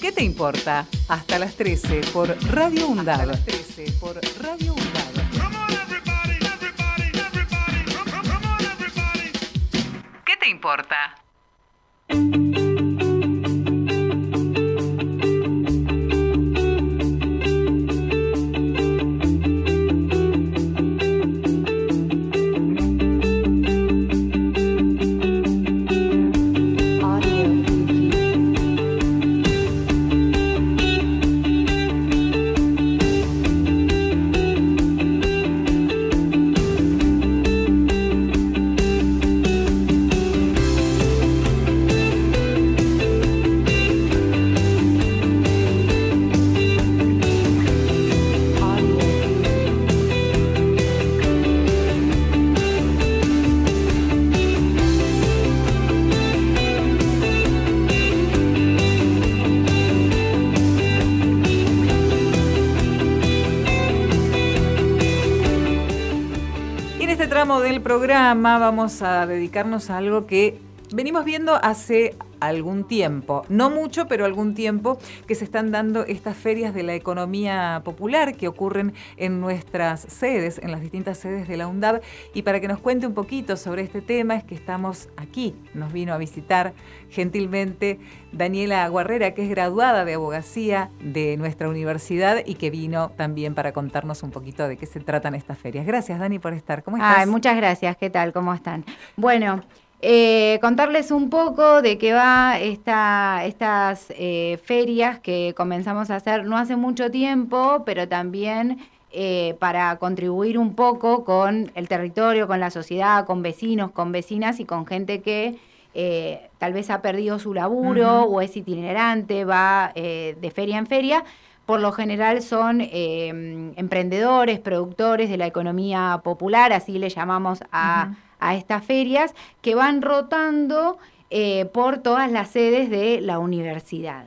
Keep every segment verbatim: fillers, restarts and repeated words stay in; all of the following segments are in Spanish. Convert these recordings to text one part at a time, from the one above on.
¿Qué te importa? Hasta las trece por Radio UNDAB. Hasta las trece por Radio UNDAB. ¿Qué te importa? Del programa vamos a dedicarnos a algo que venimos viendo hace algún tiempo, no mucho, pero algún tiempo, que se están dando estas ferias de la economía popular que ocurren en nuestras sedes, en las distintas sedes de la UNDAB. Y para que nos cuente un poquito sobre este tema es que estamos aquí. Nos vino a visitar gentilmente Daniela Guarrera, que es graduada de abogacía de nuestra universidad y que vino también para contarnos un poquito de qué se tratan estas ferias. Gracias, Dani, por estar. ¿Cómo estás? Ay, muchas gracias. ¿Qué tal? ¿Cómo están? Bueno, Eh, contarles un poco de qué va esta, estas eh, ferias que comenzamos a hacer no hace mucho tiempo, pero también eh, para contribuir un poco con el territorio, con la sociedad, con vecinos, con vecinas y con gente que eh, tal vez ha perdido su laburo uh-huh. o es itinerante, va eh, de feria en feria. Por lo general son eh, emprendedores, productores de la economía popular, así le llamamos a... Uh-huh. a estas ferias que van rotando eh, por todas las sedes de la universidad.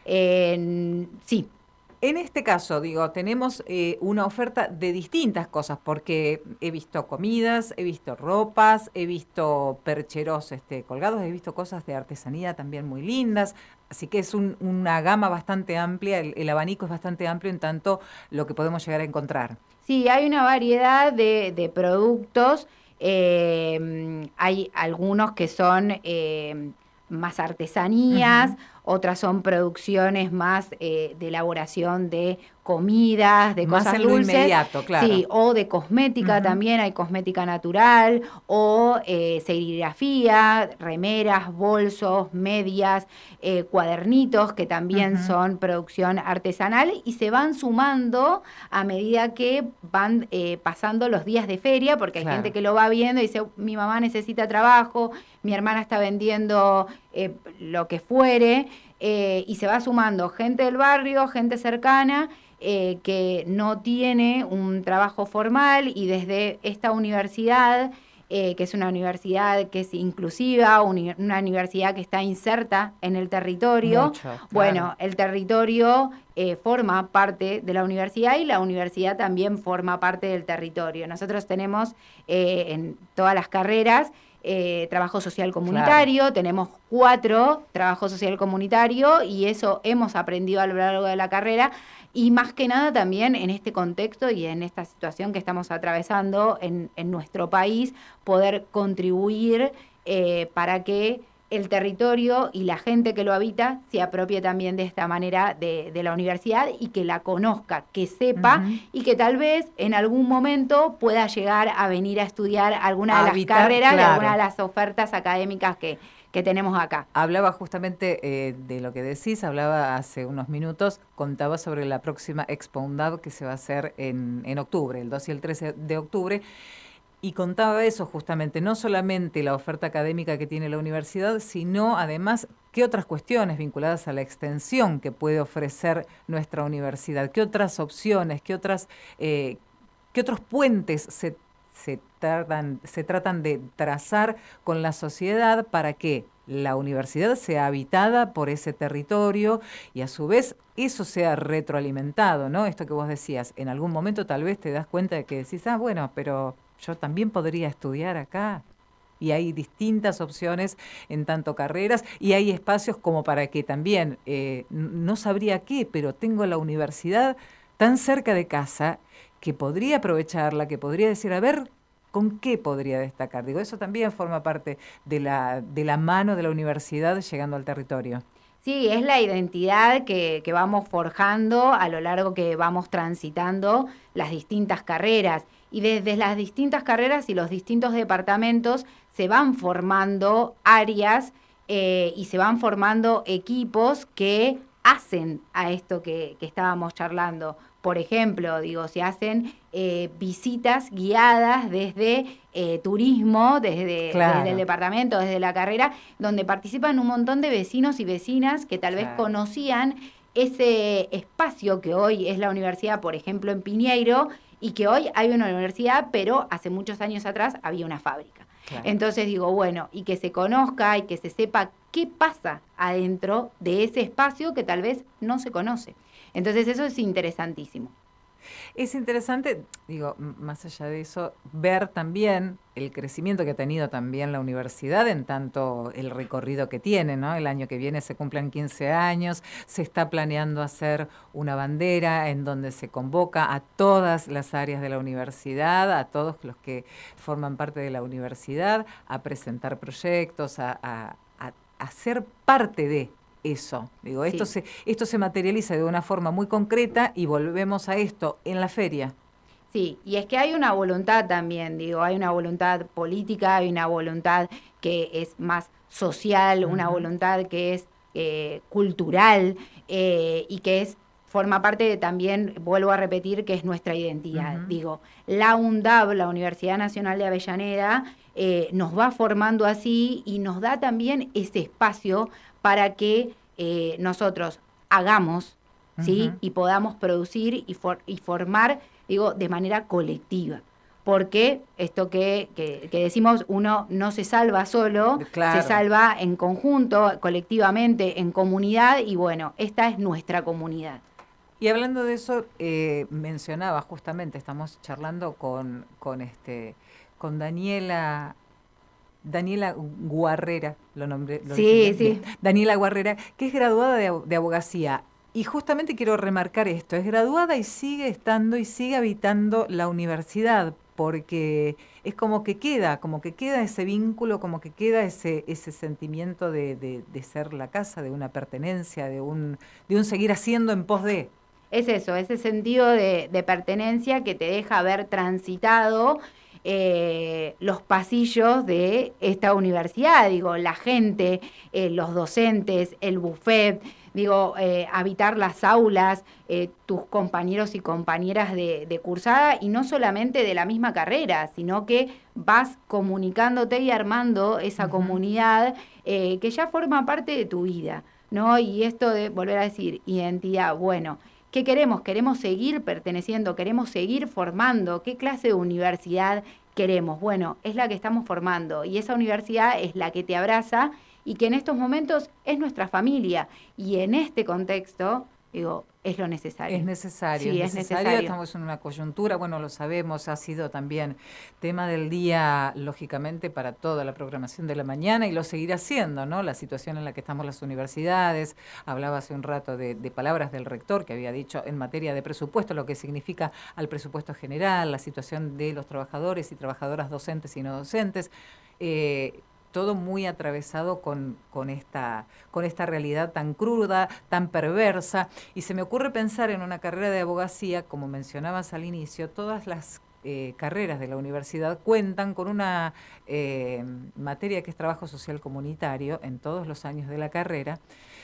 Eh, sí. En este caso, digo, tenemos eh, una oferta de distintas cosas, porque he visto comidas, he visto ropas, he visto percheros este, colgados, he visto cosas de artesanía también muy lindas, así que es un, una gama bastante amplia, el, el abanico es bastante amplio en tanto lo que podemos llegar a encontrar. Sí, hay una variedad de, de productos. Eh, hay algunos que son eh, más artesanías, uh-huh. otras son producciones más eh, de elaboración de comidas, de más cosas en lo dulces. Inmediato, claro. Sí, o de cosmética uh-huh. también, hay cosmética natural, o eh, serigrafía, remeras, bolsos, medias, eh, cuadernitos, que también uh-huh. son producción artesanal, y se van sumando a medida que van eh, pasando los días de feria, porque hay claro. gente que lo va viendo y dice, mi mamá necesita trabajo, mi hermana está vendiendo eh, lo que fuere, eh, y se va sumando gente del barrio, gente cercana, Eh, que no tiene un trabajo formal, y desde esta universidad, eh, que es una universidad que es inclusiva, uni- una universidad que está inserta en el territorio, Mucho, claro. Bueno, el territorio eh, forma parte de la universidad y la universidad también forma parte del territorio. Nosotros tenemos eh, en todas las carreras Eh, trabajo social comunitario, claro. tenemos cuatro trabajo social comunitario, y eso hemos aprendido a lo largo de la carrera, y más que nada también en este contexto y en esta situación que estamos atravesando en, en nuestro país, poder contribuir eh, para que el territorio y la gente que lo habita se apropie también de esta manera de, de la universidad, y que la conozca, que sepa, uh-huh. y que tal vez en algún momento pueda llegar a venir a estudiar alguna de las Habitar, carreras, claro. de alguna de las ofertas académicas que, que tenemos acá. Hablaba justamente eh, de lo que decís, hablaba hace unos minutos, contaba sobre la próxima Expo UNDAB que se va a hacer en, en octubre, el dos y el trece de octubre, y contaba eso justamente, no solamente la oferta académica que tiene la universidad, sino además qué otras cuestiones vinculadas a la extensión que puede ofrecer nuestra universidad, qué otras opciones, qué otras, eh, qué otros puentes se, se, tardan, se tratan de trazar con la sociedad para que la universidad sea habitada por ese territorio y a su vez eso sea retroalimentado, ¿no? Esto que vos decías, en algún momento tal vez te das cuenta de que decís, ah, bueno, pero yo también podría estudiar acá. y hay distintas opciones en tanto carreras y hay espacios como para que también, eh, no sabría qué, pero tengo la universidad tan cerca de casa que podría aprovecharla, que podría decir, a ver, ¿con qué podría destacar? Digo, eso también forma parte de la, de la mano de la universidad llegando al territorio. Sí, es la identidad que, que vamos forjando a lo largo que vamos transitando las distintas carreras. Y desde las distintas carreras y los distintos departamentos se van formando áreas eh, y se van formando equipos que hacen a esto que, que estábamos charlando. Por ejemplo, digo, se hacen eh, visitas guiadas desde eh, turismo, desde, Claro. desde el departamento, desde la carrera, donde participan un montón de vecinos y vecinas que tal vez Claro. conocían ese espacio que hoy es la universidad, por ejemplo, en Piñeiro, y que hoy hay una universidad, pero hace muchos años atrás había una fábrica. Claro. Entonces digo, bueno, y que se conozca y que se sepa qué pasa adentro de ese espacio que tal vez no se conoce. Entonces eso es interesantísimo. Es interesante, digo, más allá de eso, ver también el crecimiento que ha tenido también la universidad en tanto el recorrido que tiene, ¿no? El año que viene se cumplen quince años, se está planeando hacer una bandera en donde se convoca a todas las áreas de la universidad, a todos los que forman parte de la universidad, a presentar proyectos, a, a, a, a ser parte de eso. Digo, esto, sí. se, esto se materializa de una forma muy concreta y volvemos a esto en la feria. Sí, y es que hay una voluntad también, digo, hay una voluntad política, hay una voluntad que es más social, uh-huh. una voluntad que es eh, cultural eh, y que es forma parte de también, vuelvo a repetir, que es nuestra identidad. Uh-huh. Digo, la UNDAV, la Universidad Nacional de Avellaneda, eh, nos va formando así y nos da también ese espacio para que eh, nosotros hagamos, uh-huh. ¿sí? Y podamos producir y, for- y formar, digo, de manera colectiva. Porque esto que, que, que decimos, uno no se salva solo, claro. se salva en conjunto, colectivamente, en comunidad, y bueno, esta es nuestra comunidad. Y hablando de eso, eh, mencionaba justamente, estamos charlando con, con, este, con Daniela... Daniela Guarrera, lo nombré. Lo sí, sí. Bien. Daniela Guarrera, que es graduada de, de abogacía. Y justamente quiero remarcar esto, es graduada y sigue estando y sigue habitando la universidad, porque es como que queda, como que queda ese vínculo, como que queda ese, ese sentimiento de, de, de ser la casa, de una pertenencia, de un, de un seguir haciendo en pos de. Es eso, ese sentido de, de pertenencia que te deja haber transitado Eh, los pasillos de esta universidad, digo, la gente, eh, los docentes, el buffet, digo, eh, habitar las aulas, eh, tus compañeros y compañeras de, de cursada, y no solamente de la misma carrera, sino que vas comunicándote y armando esa uh-huh. comunidad eh, que ya forma parte de tu vida, ¿no? Y esto de volver a decir, identidad, bueno, ¿qué queremos? ¿Queremos seguir perteneciendo? ¿Queremos seguir formando? ¿Qué clase de universidad queremos? Bueno, es la que estamos formando y esa universidad es la que te abraza y que en estos momentos es nuestra familia. Y en este contexto, digo, es lo necesario. Es necesario, sí, es, es necesario. necesario. Estamos en una coyuntura, bueno, lo sabemos, ha sido también tema del día, lógicamente, para toda la programación de la mañana y lo seguirá siendo, ¿no? La situación en la que estamos las universidades. Hablaba hace un rato de, de palabras del rector que había dicho en materia de presupuesto, lo que significa al presupuesto general, la situación de los trabajadores y trabajadoras docentes y no docentes. Eh, todo muy atravesado con, con, esta, con esta realidad tan cruda, tan perversa, y se me ocurre pensar en una carrera de abogacía, como mencionabas al inicio, todas las eh, carreras de la universidad cuentan con una eh, materia que es trabajo social comunitario en todos los años de la carrera,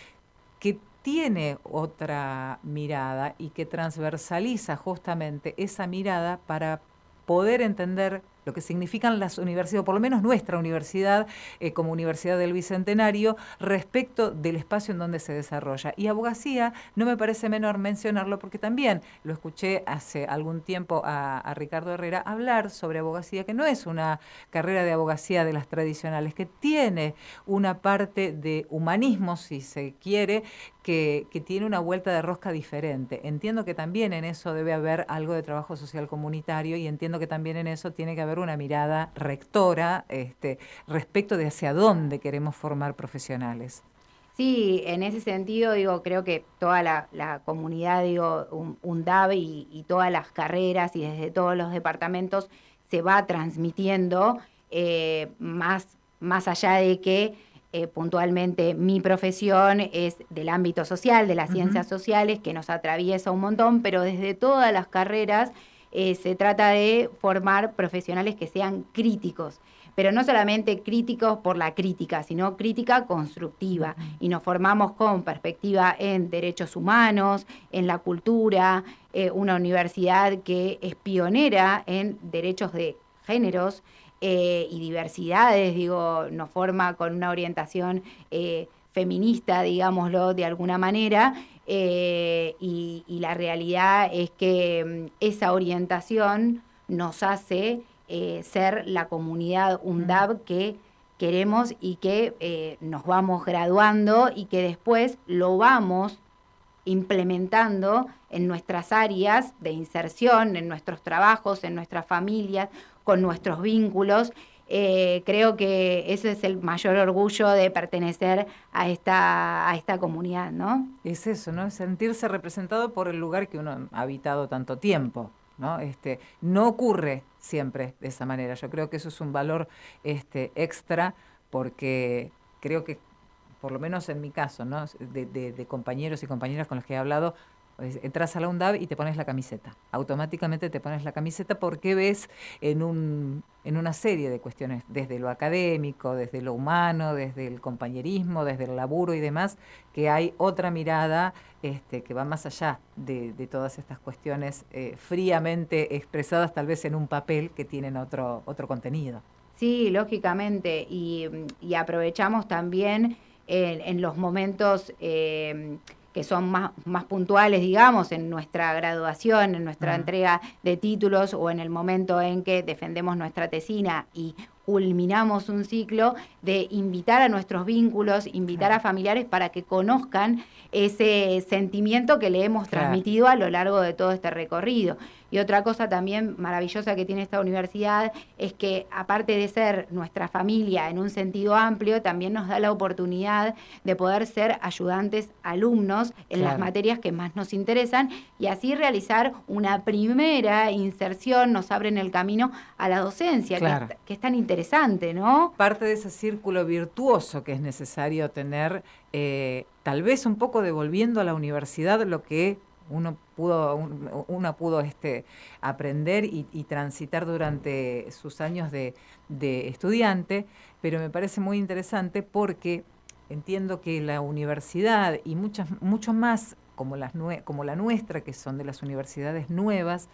que tiene otra mirada y que transversaliza justamente esa mirada para poder entender lo que significan las universidades, o por lo menos nuestra universidad, eh, como Universidad del Bicentenario, respecto del espacio en donde se desarrolla. Y abogacía, no me parece menor mencionarlo, porque también lo escuché hace algún tiempo a, a Ricardo Herrera hablar sobre abogacía, que no es una carrera de abogacía de las tradicionales, que tiene una parte de humanismo, si se quiere, que, que tiene una vuelta de rosca diferente. Entiendo que también en eso debe haber algo de trabajo social comunitario y entiendo que también en eso tiene que haber haber una mirada rectora este, respecto de hacia dónde queremos formar profesionales. Sí, en ese sentido, digo, creo que toda la, la comunidad, digo, un, UNDAB y, y todas las carreras y desde todos los departamentos se va transmitiendo eh, más, más allá de que eh, puntualmente mi profesión es del ámbito social, de las uh-huh. ciencias sociales, que nos atraviesa un montón, pero desde todas las carreras eh, se trata de formar profesionales que sean críticos. Pero no solamente críticos por la crítica, sino crítica constructiva. Y nos formamos con perspectiva en derechos humanos, en la cultura, eh, una universidad que es pionera en derechos de géneros eh, y diversidades, digo, nos forma con una orientación eh, feminista, digámoslo de alguna manera, eh, y, y la realidad es que esa orientación nos hace Eh, ser la comunidad UNDAB que queremos y que eh, nos vamos graduando y que después lo vamos implementando en nuestras áreas de inserción, en nuestros trabajos, en nuestras familias, con nuestros vínculos. Eh, creo que ese es el mayor orgullo de pertenecer a esta, a esta comunidad, ¿no? Es eso, ¿no? Sentirse representado por el lugar que uno ha habitado tanto tiempo, ¿no? Este, no ocurre siempre de esa manera. Yo creo que eso es un valor este, extra, porque creo que, por lo menos en mi caso, ¿no? de, de, de compañeros y compañeras con los que he hablado, pues, entras a la UNDAB y te pones la camiseta. Automáticamente te pones la camiseta porque ves en, un, en una serie de cuestiones, desde lo académico, desde lo humano, desde el compañerismo, desde el laburo y demás, que hay otra mirada este, que va más allá de, de todas estas cuestiones eh, fríamente expresadas tal vez en un papel que tienen otro, otro contenido. Sí, lógicamente, y, y aprovechamos también en, en los momentos eh, que son más, más puntuales, digamos, en nuestra graduación, en nuestra uh-huh. entrega de títulos o en el momento en que defendemos nuestra tesina y culminamos un ciclo, de invitar a nuestros vínculos, invitar claro. a familiares para que conozcan ese sentimiento que le hemos claro. transmitido a lo largo de todo este recorrido. Y otra cosa también maravillosa que tiene esta universidad es que, aparte de ser nuestra familia en un sentido amplio, también nos da la oportunidad de poder ser ayudantes alumnos en claro. las materias que más nos interesan y así realizar una primera inserción, nos abren el camino a la docencia, claro. que, es, que es tan interesante, ¿no? Parte de ese círculo virtuoso que es necesario tener, eh, tal vez un poco devolviendo a la universidad lo que uno pudo, una pudo este, aprender y, y transitar durante sus años de, de estudiante, pero me parece muy interesante porque entiendo que la universidad y muchas, mucho más como, las nue- como la nuestra, que son de las universidades nuevas,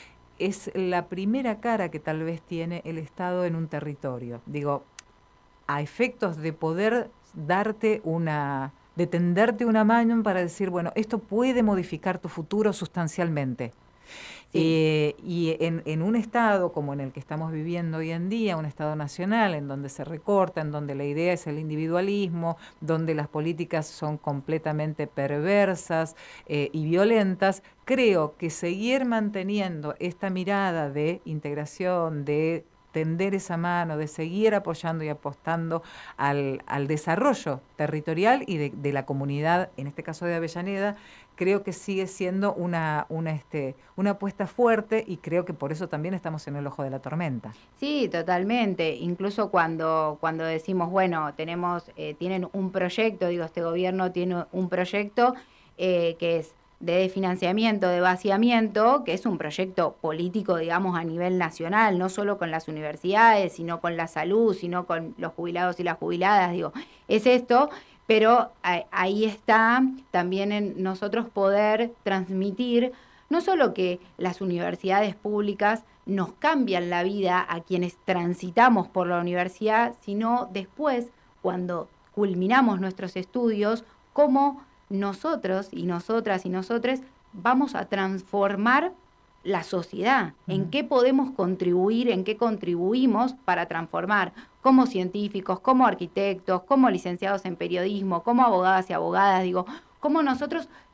es la primera cara que tal vez tiene el Estado en un territorio. Digo, a efectos de poder darte una... de tenderte una mano para decir, bueno, esto puede modificar tu futuro sustancialmente. Sí. Eh, y en, en un estado como en el que estamos viviendo hoy en día, un estado nacional en donde se recorta, en donde la idea es el individualismo, donde las políticas son completamente perversas eh, y violentas, creo que seguir manteniendo esta mirada de integración, de tender esa mano, de seguir apoyando y apostando al, al desarrollo territorial y de, de la comunidad, en este caso de Avellaneda, creo que sigue siendo una, una, este, una apuesta fuerte y creo que por eso también estamos en el ojo de la tormenta. Sí, totalmente. Incluso cuando, cuando decimos, bueno, tenemos, eh, tienen un proyecto, digo, este gobierno tiene un proyecto eh, que es de financiamiento, de vaciamiento, que es un proyecto político, digamos, a nivel nacional, no solo con las universidades, sino con la salud, sino con los jubilados y las jubiladas, digo, es esto, pero ahí está también en nosotros poder transmitir, no solo que las universidades públicas nos cambian la vida a quienes transitamos por la universidad, sino después, cuando culminamos nuestros estudios, cómo nosotros y nosotras y nosotres vamos a transformar la sociedad, uh-huh. en qué podemos contribuir, en qué contribuimos para transformar como científicos, como arquitectos, como licenciados en periodismo, como abogadas y abogadas, digo, cómo nosotros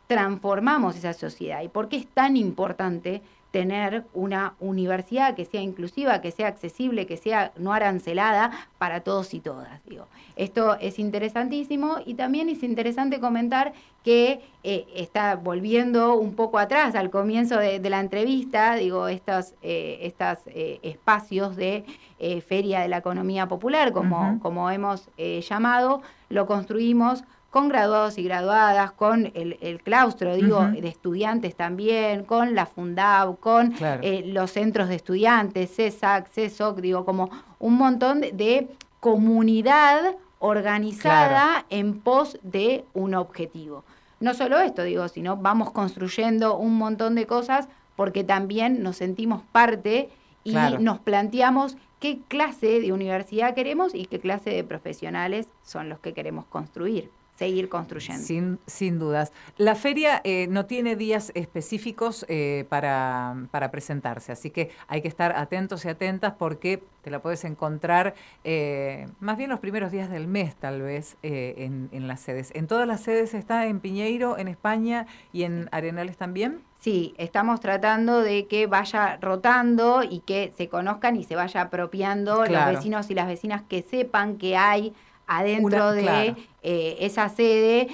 transformamos esa sociedad. ¿Y por qué es tan importante tener una universidad que sea inclusiva, que sea accesible, que sea no arancelada para todos y todas? Digo, esto es interesantísimo, y también es interesante comentar que eh, está volviendo un poco atrás al comienzo de, de la entrevista, digo, estos eh, estos, eh, espacios de eh, Feria de la Economía Popular, como, uh-huh. como hemos eh, llamado, lo construimos con graduados y graduadas, con el, el claustro, digo, uh-huh. de estudiantes también, con la Fundab, con claro. eh, los centros de estudiantes, CESAC, CESOC, digo, como un montón de, de comunidad organizada claro. en pos de un objetivo. No solo esto, digo, sino vamos construyendo un montón de cosas porque también nos sentimos parte y claro. nos planteamos qué clase de universidad queremos y qué clase de profesionales son los que queremos construir. Seguir construyendo. Sin, sin dudas. La feria eh, no tiene días específicos eh, para, para presentarse, así que hay que estar atentos y atentas porque te la puedes encontrar eh, más bien los primeros días del mes, tal vez, eh, en, en las sedes. ¿En todas las sedes está en Piñeiro, en España y en Arenales también? Sí, estamos tratando de que vaya rotando y que se conozcan y se vaya apropiando claro. los vecinos y las vecinas, que sepan que hay adentro Una, de claro. eh, esa sede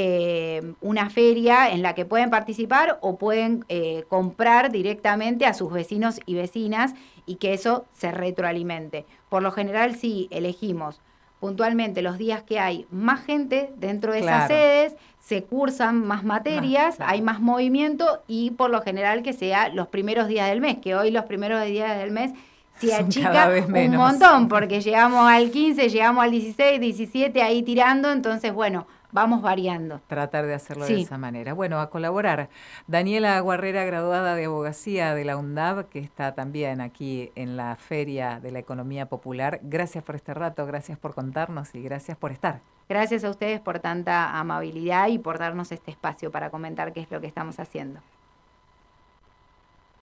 eh, una feria en la que pueden participar o pueden eh, comprar directamente a sus vecinos y vecinas, y que eso se retroalimente. Por lo general sí elegimos puntualmente los días que hay más gente dentro de claro. esas sedes, se cursan más materias, más, claro. hay más movimiento, y por lo general que sea los primeros días del mes, que hoy los primeros días del mes se achica un montón, porque llegamos al quince, llegamos al dieciséis, diecisiete, ahí tirando, entonces, bueno, vamos variando. Tratar de hacerlo sí. de esa manera. Bueno, a colaborar. Daniela Guarrera, graduada de Abogacía de la UNDAB, que está también aquí en la Feria de la Economía Popular. Gracias por este rato, gracias por contarnos y gracias por estar. Gracias a ustedes por tanta amabilidad y por darnos este espacio para comentar qué es lo que estamos haciendo.